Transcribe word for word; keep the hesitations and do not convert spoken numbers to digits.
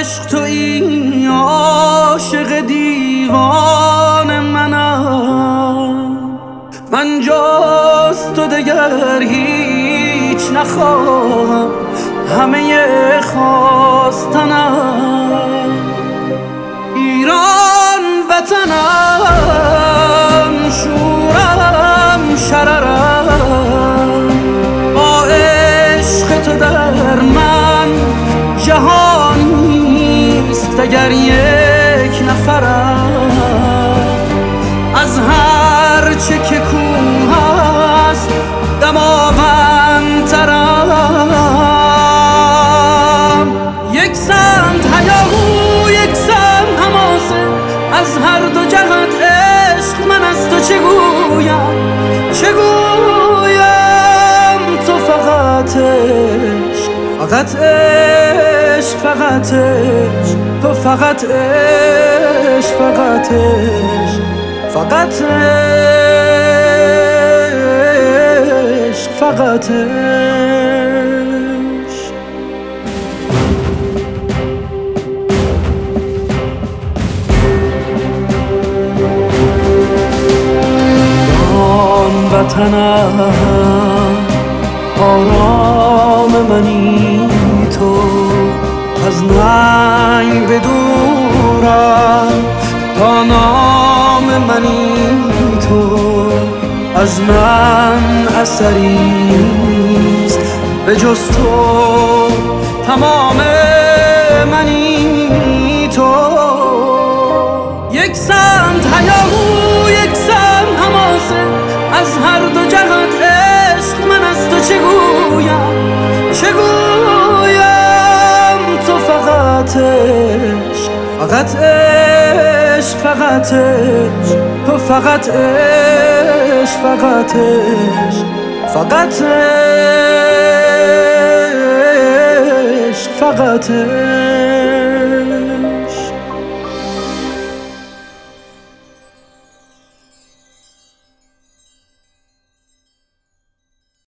عشق تویی، عاشق دیوان منم. من جز تو دگر هیچ نخواهم، همه خواستنم ایران وطنم، شورم شررم. با عشق تو در من جهان نیست اگر یک نفرم. از هر چه که کوه است دماوندترم. یک سمت هیاهو یک سمت حماسه، از هر دو جهت عشق. من از تو چه گویم چه گویم، تو فقط عشق، فقط عشق، فقط عشق، تو فقط عشق، فقط عشق، فقط عشق، فقط عشق. وطنم آرام منی تو، از ننگ بدورم تا نام منی تو. از من اثری نیست به جز تو، تمام منی تو. یک سمت هیاهو یک سمت حماسه، از هر دو جهت عشق. من از تو چه گویم چه گویم، تو فقط عشق، فقط عشق، فقط عشق، تو فقط عشق، فقط عشق، فقط عشق، فقط عشق.